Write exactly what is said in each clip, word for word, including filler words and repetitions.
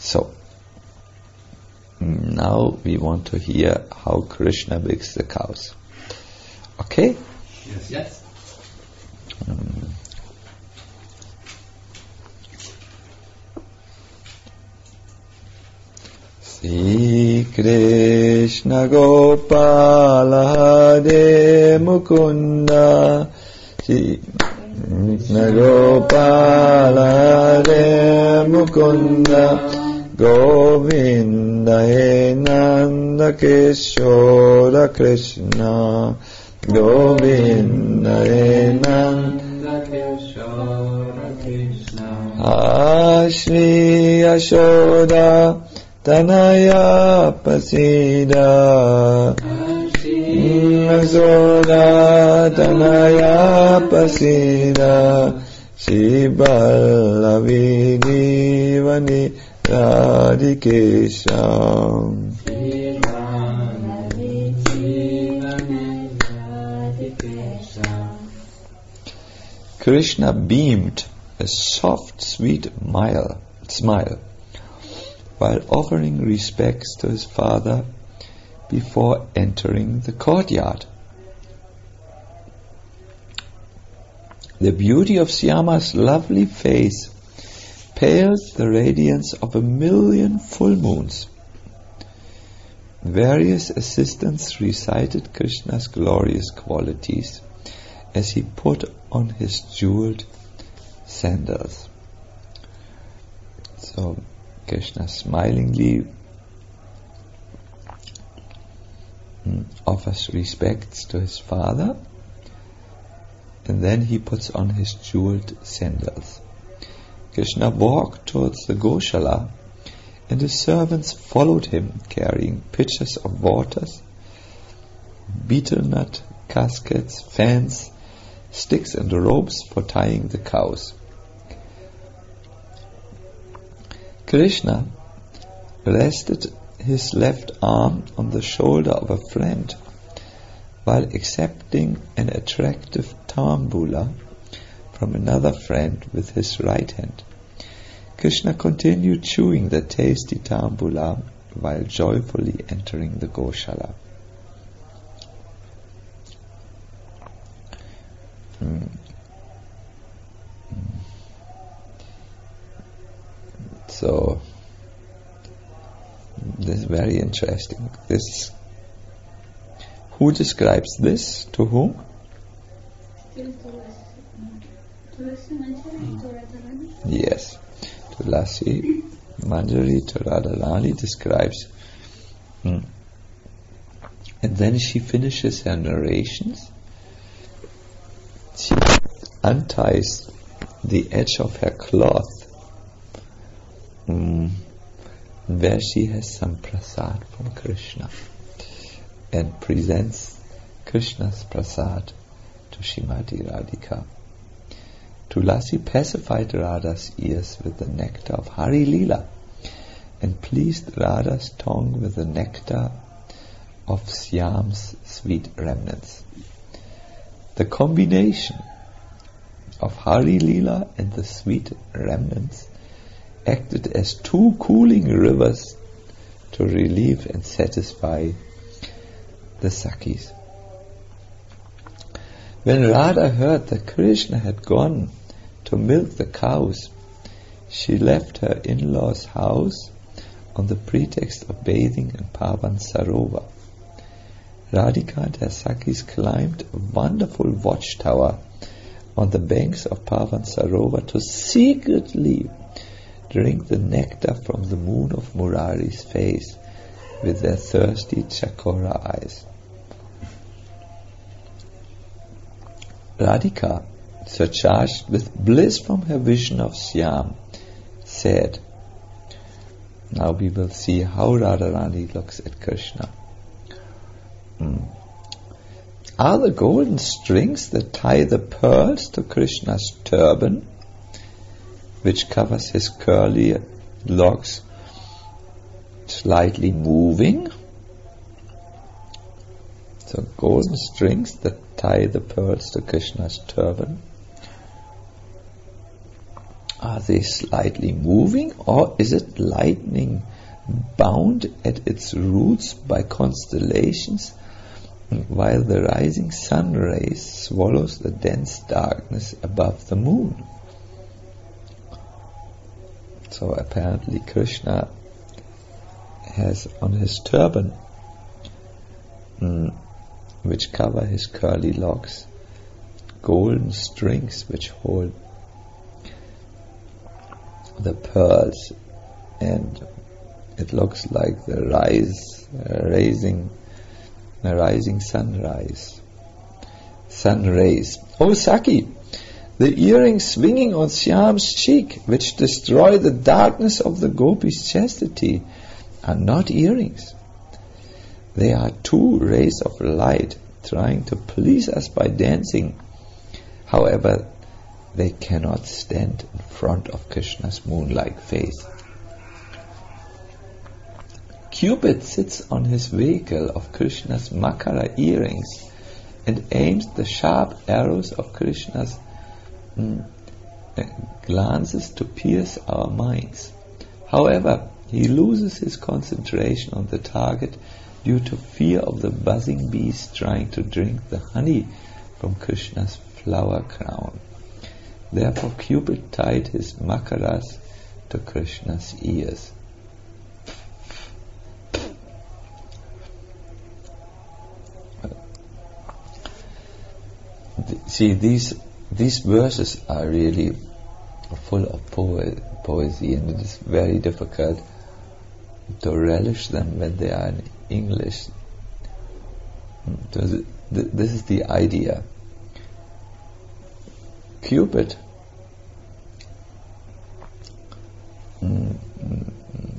So, now we want to hear how Krishna milks the cows. Okay? Yes, yes. Um, Sri Krishna Gopala Hare Mukunda Sri Krishna Gopala Hare Mukunda Govinda He Nanda Kishora Krishna Govinda He Nanda Kishora Krishna Ashri Yashoda Tanaya Pasida Yashoda Tanaya Pasida Shiballavi Divani Radhikesham. Krishna beamed a soft, sweet smile, smile while offering respects to his father before entering the courtyard. The beauty of Syama's lovely face paled the radiance of a million full moons. Various assistants recited Krishna's glorious qualities as he put on his jeweled sandals. So Krishna smilingly offers respects to his father, and then he puts on his jeweled sandals. Krishna walked towards the Goshala, and his servants followed him, carrying pitchers of waters, betel nut caskets, fans, sticks and ropes for tying the cows. Krishna rested his left arm on the shoulder of a friend while accepting an attractive tambula from another friend with his right hand. Krishna continued chewing the tasty tambula while joyfully entering the Goshala. Hmm. So, this is very interesting. This, who describes this? To whom? Yes, Tulasi Manjari to Radharani describes. Hmm. And then she finishes her narrations. She unties the edge of her cloth, mm, where she has some prasad from Krishna, and presents Krishna's prasad to Shrimati Radhika. Tulasi pacified Radha's ears with the nectar of Hari Lila and pleased Radha's tongue with the nectar of Syam's sweet remnants. The combination of Hari Lila and the sweet remnants acted as two cooling rivers to relieve and satisfy the Sakhis. When Radha heard that Krishna had gone to milk the cows, she left her in-laws' house on the pretext of bathing in Pavan Sarovar. Radhika and her Sakhis climbed a wonderful watchtower on the banks of Pavan Sarovar to secretly drink the nectar from the moon of Murari's face with their thirsty chakora eyes. Radhika, surcharged with bliss from her vision of Syam, said, now we will see how Radharani looks at Krishna. Hmm. Are the golden strings that tie the pearls to Krishna's turban, which covers his curly locks, slightly moving? So golden strings that tie the pearls to Krishna's turban. Are they slightly moving, or is it lightning bound at its roots by constellations, while the rising sun rays swallows the dense darkness above the moon? So apparently Krishna has on his turban, mm, which cover his curly locks, golden strings which hold the pearls, and it looks like the rise, uh, rising, the rising sunrise, sun rays. Oh Saki, the earrings swinging on Shyam's cheek, which destroy the darkness of the gopis' chastity, are not earrings. They are two rays of light trying to please us by dancing. However, they cannot stand in front of Krishna's moon-like face. Cupid sits on his vehicle of Krishna's Makara earrings and aims the sharp arrows of Krishna's mm, glances to pierce our minds. However, he loses his concentration on the target due to fear of the buzzing bees trying to drink the honey from Krishna's flower crown. Therefore Cupid tied his makaras to Krishna's ears. See, these these verses are really full of po- poesy, and it is very difficult to relish them when they are in English. So this is the idea. Cupid mm, mm,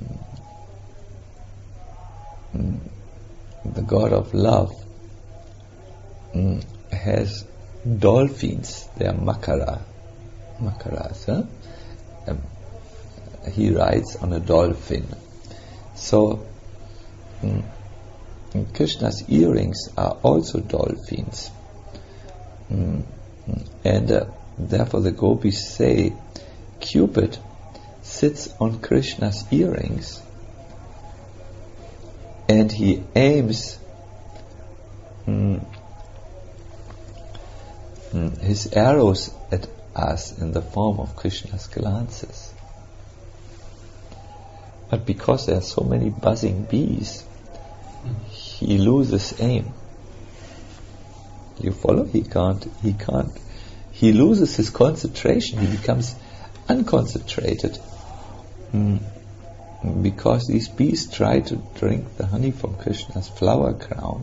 mm, the god of love mm, has dolphins. They are makara makaras huh? um, he rides on a dolphin. So mm, Krishna's earrings are also dolphins, mm, and uh, therefore the gopis say Cupid sits on Krishna's earrings and he aims mm, mm, his arrows at us in the form of Krishna's glances. But because there are so many buzzing bees, he loses aim. You follow? He can't, he can't He loses his concentration. He becomes unconcentrated mm. because these bees try to drink the honey from Krishna's flower crown.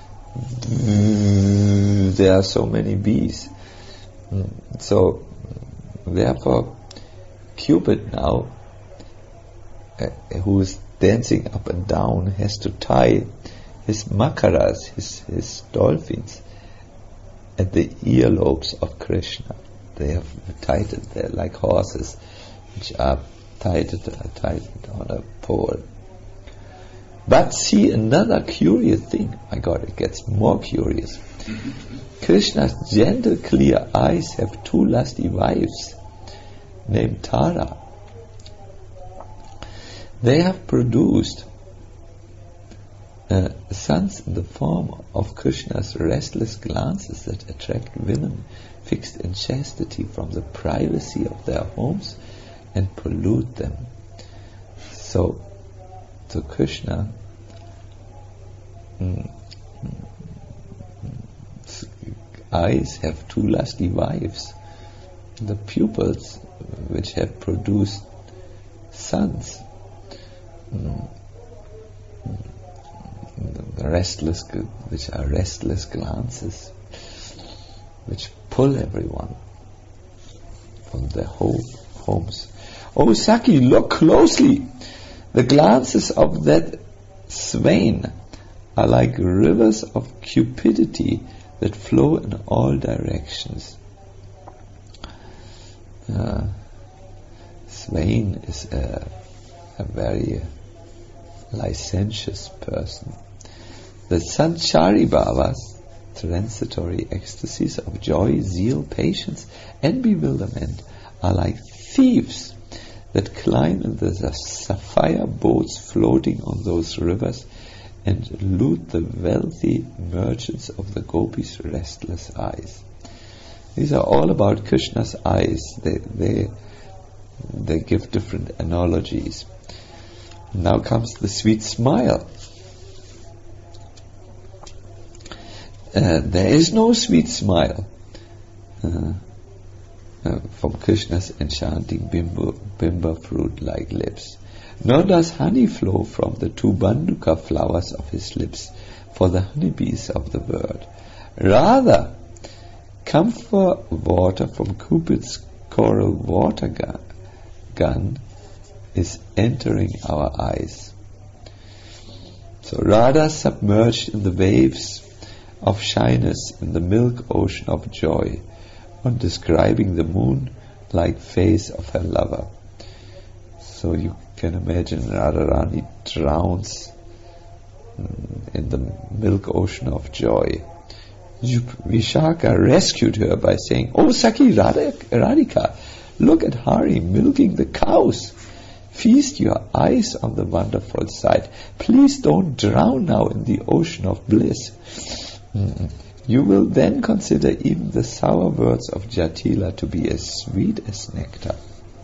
Mm. There are so many bees. Mm. So, therefore, Cupid now, uh, who is dancing up and down, has to tie his makaras, his, his dolphins, at the earlobes of Krishna. They have tied it there like horses which are tied, tied on a pole. But see another curious thing. My God, it gets more curious. Krishna's gentle, clear eyes have two lusty wives named Tara. They have produced Uh, sons in the form of Krishna's restless glances that attract women fixed in chastity from the privacy of their homes and pollute them. So, to Krishna, mm, eyes have two lusty wives. The pupils, which have produced sons, mm, the restless, which are restless glances, which pull everyone from their home, homes. Oh Saki, look closely. The glances of that swain are like rivers of cupidity that flow in all directions. Uh, swain is a, a very licentious person. The Sanchari Bhavas, transitory ecstasies of joy, zeal, patience, and bewilderment, are like thieves that climb in the sapphire boats floating on those rivers and loot the wealthy merchants of the gopis' restless eyes. These are all about Krishna's eyes. They, they, they give different analogies. Now comes the sweet smile. Uh, there is no sweet smile uh, uh, from Krishna's enchanting bimbo, bimba fruit-like lips. Nor does honey flow from the two banduka flowers of his lips for the honeybees of the world. Rather, camphor water from Cupid's coral water gun, gun is entering our eyes. So Radha submerged in the waves of shyness in the milk ocean of joy, on describing the moon-like face of her lover. So you can imagine Radharani drowns in the milk ocean of joy. Vishaka rescued her by saying, "Oh Sakhi Radhika, look at Hari milking the cows. Feast your eyes on the wonderful sight. Please don't drown now in the ocean of bliss. Mm. You will then consider even the sour words of Jatila to be as sweet as nectar."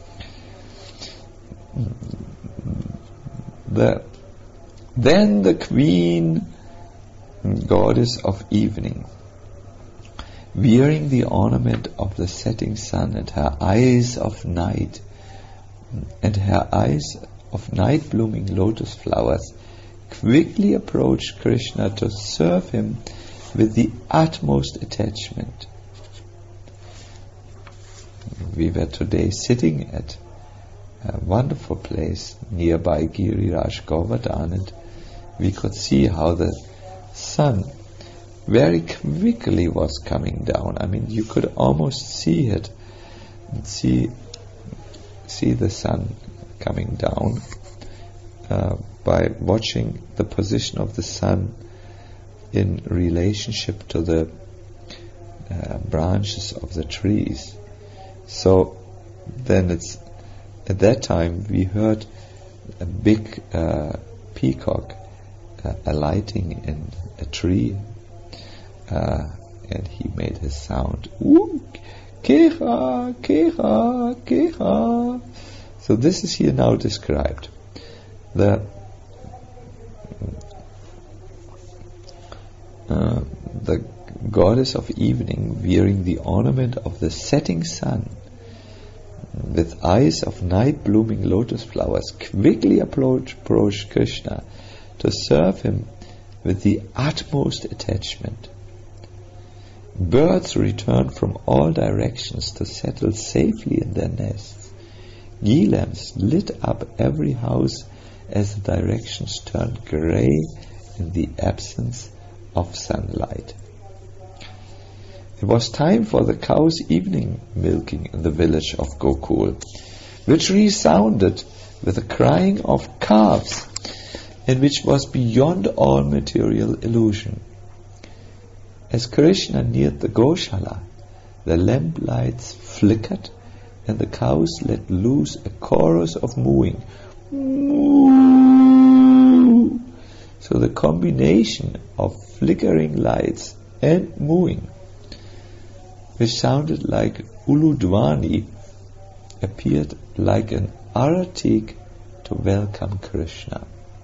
The, then the queen, goddess of evening, wearing the ornament of the setting sun and her eyes of night, and her eyes of night blooming lotus flowers, quickly approached Krishna to serve him with the utmost attachment. We were today sitting at a wonderful place nearby Giriraj Govardhan, and we could see how the sun very quickly was coming down. I mean, you could almost see it, and see see the sun coming down uh, by watching the position of the sun in relationship to the uh, branches of the trees. So then it's at that time we heard a big uh, peacock uh, alighting in a tree, uh, and he made his sound, "Ooh, keha, keha, keha." So this is here now described. The Uh, the goddess of evening, wearing the ornament of the setting sun, with eyes of night blooming lotus flowers, quickly approached, approached Krishna to serve him with the utmost attachment. Birds returned from all directions to settle safely in their nests. Ghee lamps lit up every house as the directions turned grey in the absence of sunlight. It was time for the cow's evening milking in the village of Gokul, which resounded with the crying of calves, and which was beyond all material illusion. As Krishna neared the Goshala, the lamp lights flickered, and the cows let loose a chorus of mooing. Moo! So the combination of flickering lights and mooing, which sounded like Uludwani, appeared like an aratik to welcome Krishna.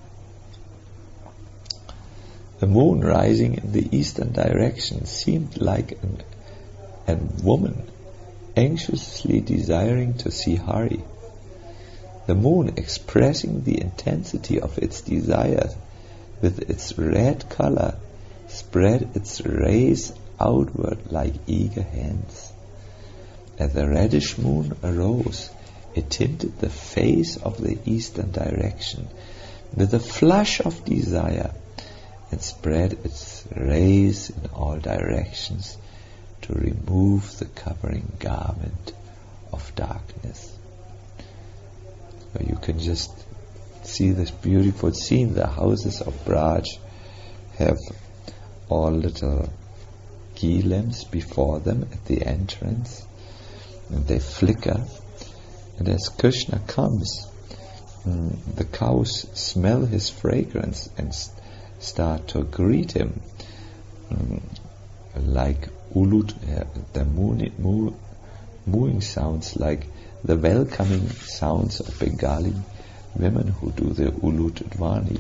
The moon rising in the eastern direction seemed like an, a woman anxiously desiring to see Hari. The moon, expressing the intensity of its desire with its red color, spread its rays outward like eager hands. As the reddish moon arose, it tinted the face of the eastern direction with a flush of desire, and spread its rays in all directions to remove the covering garment of darkness. So you can just see this beautiful scene. The houses of Braj have all little ghee lamps before them at the entrance, and they flicker, And as Krishna comes, mm, the cows smell his fragrance and st- start to greet him, mm, like ulut, uh, the moon, moo, mooing sounds like the welcoming sounds of Bengali women who do the ulut dwani.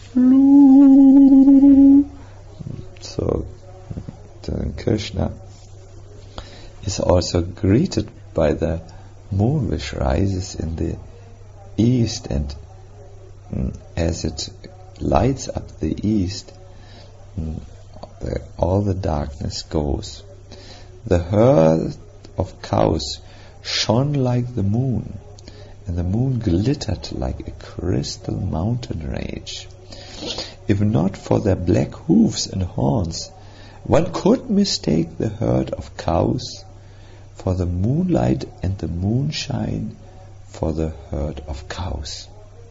So, uh, Krishna is also greeted by the moon which rises in the east, and mm, as it lights up the east, mm, the, all the darkness goes. The herd of cows shone like the moon, and the moon glittered like a crystal mountain range. If not for their black hooves and horns, one could mistake the herd of cows for the moonlight and the moonshine for the herd of cows.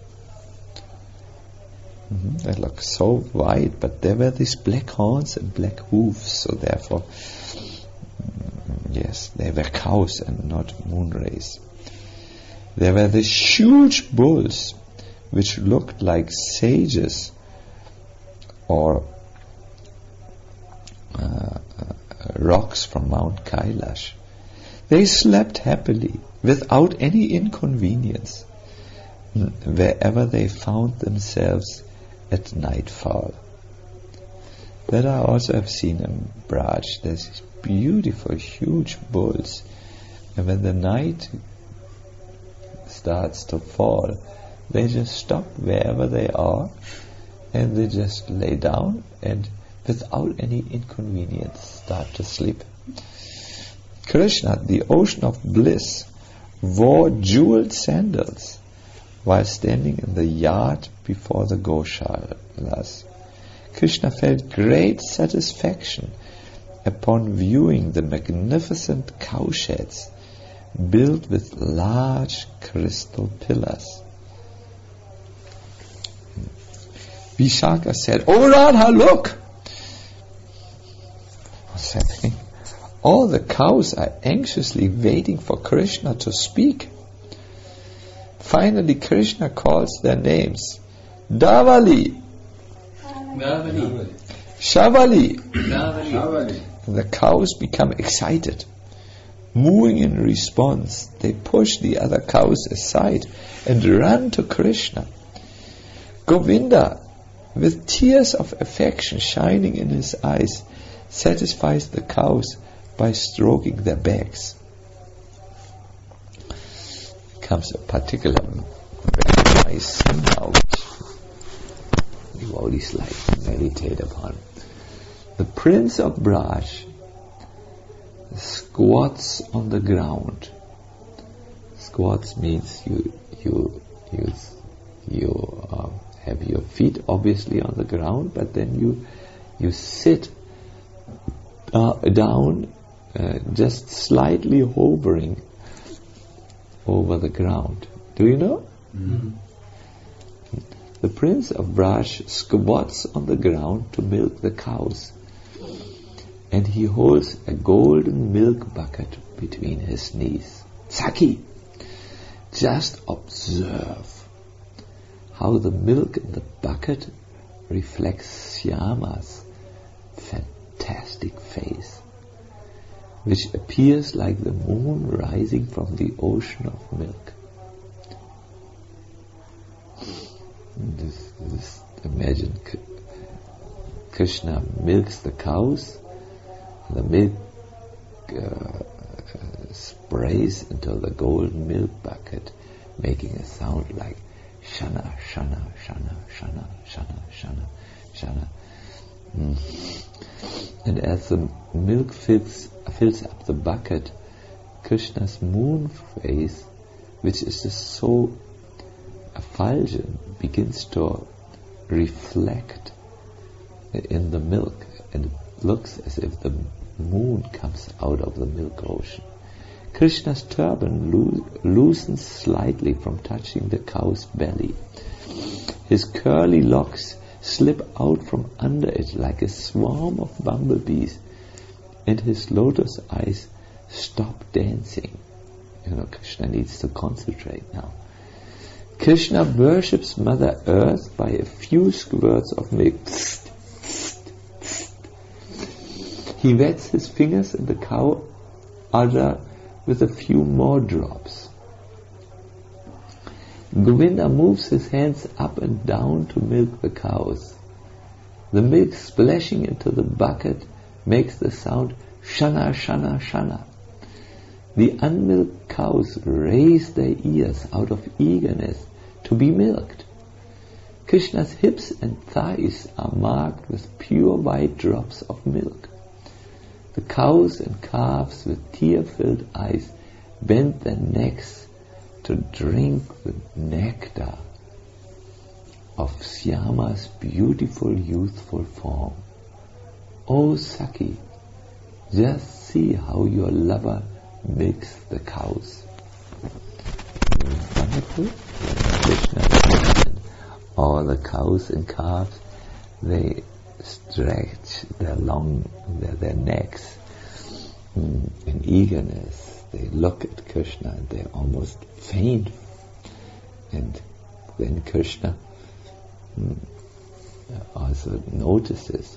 Mm-hmm. They look so white, but there were these black horns and black hooves, so therefore, mm, yes, they were cows and not moon rays. There were these huge bulls which looked like sages or uh, uh, rocks from Mount Kailash. They slept happily, without any inconvenience, wherever they found themselves at nightfall. That I also have seen in Braj. There's these beautiful, huge bulls, and when the night starts to fall, they just stop wherever they are, and they just lay down and without any inconvenience start to sleep. Krishna, the ocean of bliss, wore jeweled sandals while standing in the yard before the Goshalas. Krishna felt great satisfaction upon viewing the magnificent cowsheds built with large crystal pillars. Vishaka said, "Oh Radha, look!" What's happening? All the cows are anxiously waiting for Krishna to speak. Finally, Krishna calls their names. Davali, Davali, Shavali. Davali. And the cows become excited. Mooing in response, they push the other cows aside and run to Krishna. Govinda, with tears of affection shining in his eyes, satisfies the cows by stroking their backs. Comes a particular very nice scene now which devotees like to meditate upon. The Prince of Braj squats on the ground. Squats means you you you you uh, have your feet obviously on the ground, but then you you sit uh, down, uh, just slightly hovering over the ground. Do you know? Mm-hmm. The Prince of Braj squats on the ground to milk the cows, and he holds a golden milk bucket between his knees. Saki, just observe how the milk in the bucket reflects Shyama's fantastic face, which appears like the moon rising from the ocean of milk. This, this, imagine K- Krishna milks the cows, the milk uh, sprays into the golden milk bucket, making a sound like shana, shana, shana, shana, shana, shana, shana. Mm. And as the milk fills, fills up the bucket, Krishna's moon face, which is just so effulgent, begins to reflect in the milk, and it looks as if the moon comes out of the milk ocean. Krishna's turban loo- loosens slightly from touching the cow's belly. His curly locks slip out from under it like a swarm of bumblebees, and his lotus eyes stop dancing. You know, Krishna needs to concentrate now. Krishna worships Mother Earth by a few squirts of milk. He wets his fingers in the cow udder with a few more drops. Govinda moves his hands up and down to milk the cows. The milk splashing into the bucket makes the sound shana, shana, shana. The unmilked cows raise their ears out of eagerness to be milked. Krishna's hips and thighs are marked with pure white drops of milk. The cows and calves with tear-filled eyes bend their necks to drink the nectar of Syama's beautiful youthful form. Oh Sakhi, just see how your lover milks the cows. Wonderful. Krishna and all the cows and calves, they stretch their long, their, their necks mm, in eagerness. They look at Krishna and they almost faint. And then Krishna mm, also notices.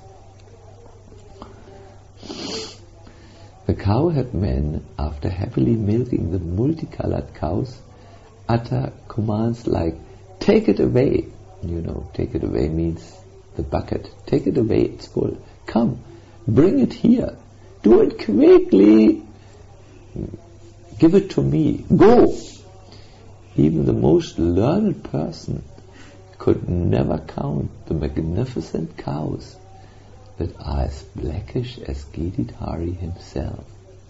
The cowherd men, after happily milking the multicolored cows, utter commands like, take it away. You know, take it away means the bucket. Take it away, it's full. Come, bring it here. Do it quickly. Give it to me. Go. Even the most learned person could never count the magnificent cows that are as blackish as Giridhari himself.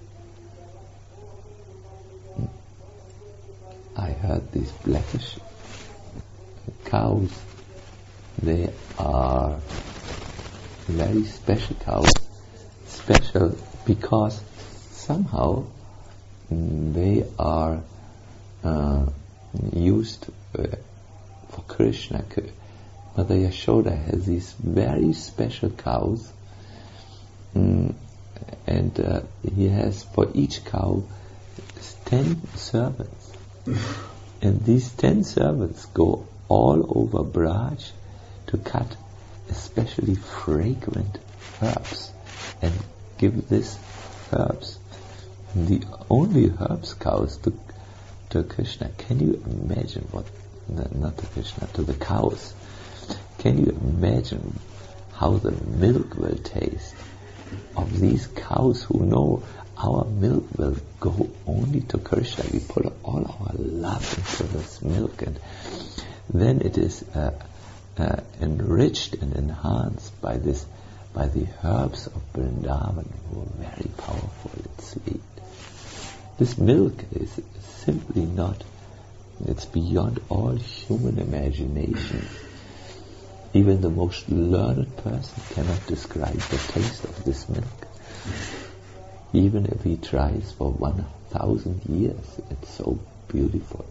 I heard these blackish cows, they are very special cows, special because somehow they are uh, used uh, for Krishna. Mother Yashoda has these very special cows, mm, and uh, he has for each cow ten servants. And these ten servants go all over Braj to cut especially fragrant herbs and give this herbs, the only herbs cows to, to Krishna. Can you imagine what, not to Krishna, to the cows, can you imagine how the milk will taste of these cows who know our milk will go only to Krishna? We put all our love into this milk, and then it is uh, uh, enriched and enhanced by this, by the herbs of Vrindavan, who are very powerful and sweet. This milk is simply not, it's beyond all human imagination. Even the most learned person cannot describe the taste of this milk. Even if he tries for one thousand years, it's so beautiful.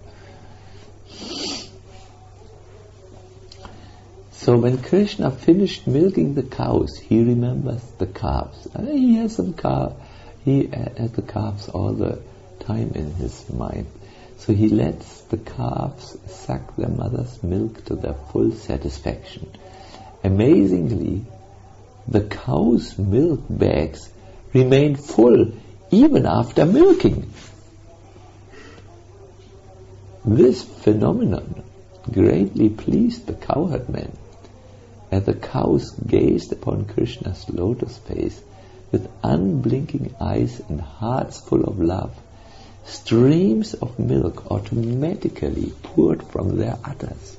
So when Krishna finished milking the cows, he remembers the calves. And he has some calf, he has the calves all the time in his mind. So he lets the calves suck their mother's milk to their full satisfaction. Amazingly, the cows' milk bags remain full even after milking. This phenomenon greatly pleased the cowherd men, and the cows gazed upon Krishna's lotus face with unblinking eyes and hearts full of love. Streams of milk automatically poured from their udders.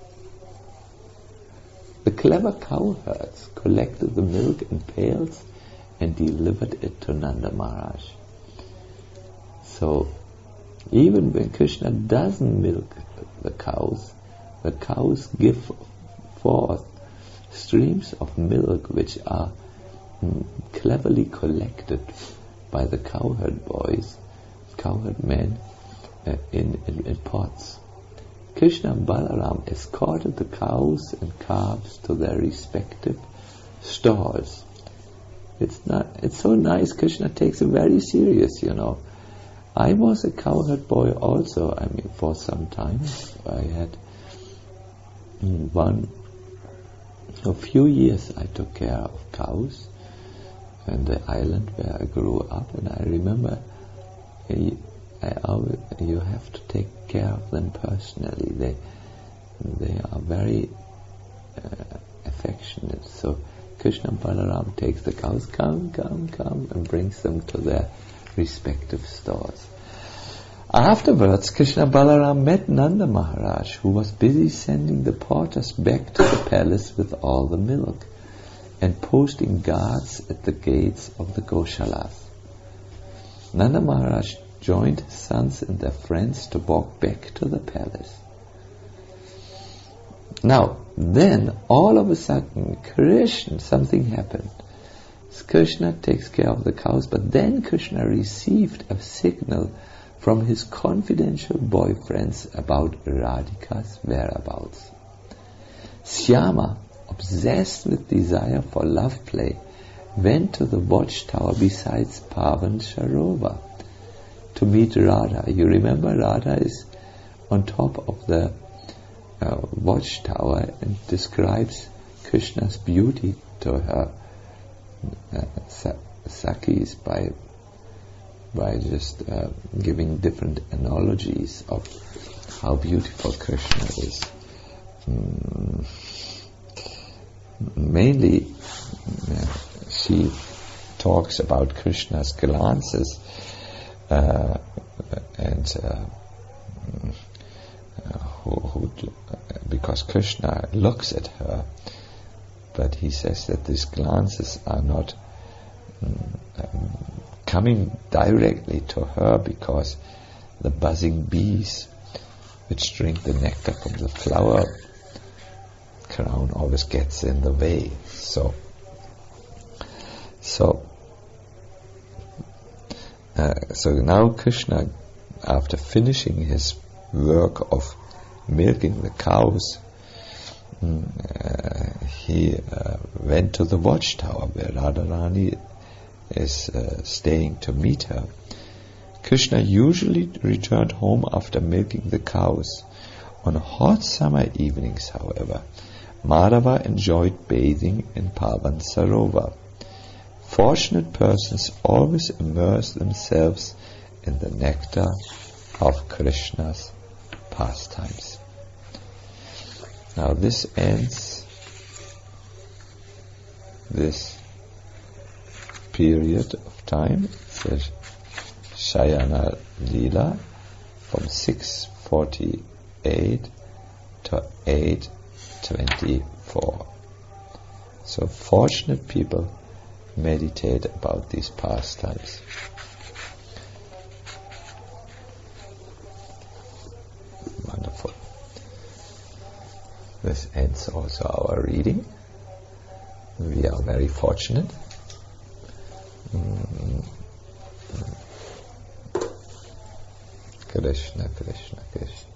The clever cowherds collected the milk in pails and delivered it to Nanda Maharaj. So, even when Krishna doesn't milk the cows, the cows give forth streams of milk which are mm, cleverly collected by the cowherd boys, cowherd men uh, in, in, in pots. Krishna and Balaram escorted the cows and calves to their respective stalls. It's not. It's so nice. Krishna takes it very serious, you know. I was a cowherd boy also. I mean, for some time I had one, a few years I took care of cows on the island where I grew up, and I remember I, I always, you have to take care of them personally. They they are very uh, affectionate. So Krishna Balaram takes the cows, come, come, come, and brings them to their respective stores. Afterwards, Krishna Balaram met Nanda Maharaj, who was busy sending the porters back to the palace with all the milk and posting guards at the gates of the Goshalas. Nanda Maharaj joined his sons and their friends to walk back to the palace. Now, then, all of a sudden, Krishna, something happened. Krishna takes care of the cows, but then Krishna received a signal from his confidential boyfriends about Radhika's whereabouts. Syama, obsessed with desire for love play, went to the watchtower beside Pavan Sarovar to meet Radha. You remember Radha is on top of the uh, watchtower and describes Krishna's beauty to her uh, Sakhis by by just uh, giving different analogies of how beautiful Krishna is. Mm. Mainly, uh, she talks about Krishna's glances, uh, and uh, who, who, because Krishna looks at her, but he says that these glances are not um, um, coming directly to her, because the buzzing bees which drink the nectar from the flower crown always gets in the way. So, so, uh, so now Krishna, after finishing his work of milking the cows, uh, he uh, went to the watchtower where Radharani is uh, staying to meet her. Krishna usually returned home after milking the cows. On hot summer evenings, however, Madhava enjoyed bathing in Pavan Sarovar. Fortunate persons always immerse themselves in the nectar of Krishna's pastimes. Now this ends this period of time, the Shayana Leela, from six forty-eight to eight twenty-four. So fortunate people meditate about these pastimes. Wonderful. This ends also our reading. We are very fortunate. Mm. Krishna, Krishna, Krishna.